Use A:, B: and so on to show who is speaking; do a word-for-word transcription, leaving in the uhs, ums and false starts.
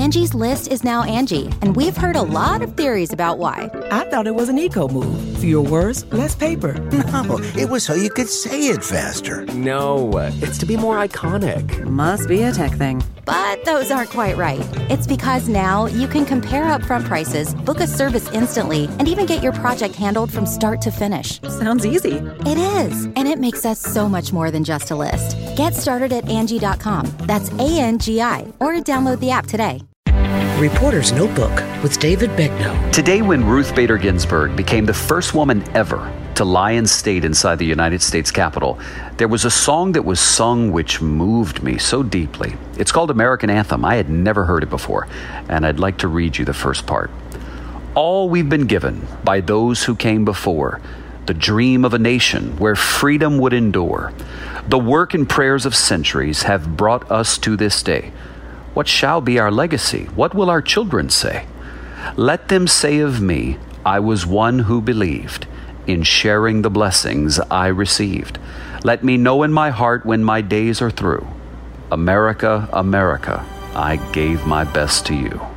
A: Angie's List is now Angie, and we've heard a lot of theories about why.
B: I thought it was an eco move. Fewer words, less paper.
C: No, it was so you could say it faster.
D: No, it's to be more iconic.
E: Must be a tech thing.
A: But those aren't quite right. It's because now you can compare upfront prices, book a service instantly, and even get your project handled from start to finish.
E: Sounds easy.
A: It is, and it makes us so much more than just a list. Get started at Angie dot com. That's A N G I, or download the app today.
F: Reporter's Notebook with David Begnaud.
G: Today, when Ruth Bader Ginsburg became the first woman ever to lie in state inside the United States Capitol, there was a song that was sung which moved me so deeply. It's called American Anthem. I had never heard it before, and I'd like to read you the first part. All we've been given by those who came before, the dream of a nation where freedom would endure, the work and prayers of centuries have brought us to this day. What shall be our legacy? What will our children say? Let them say of me, I was one who believed in sharing the blessings I received. Let me know in my heart when my days are through. America, America, I gave my best to you.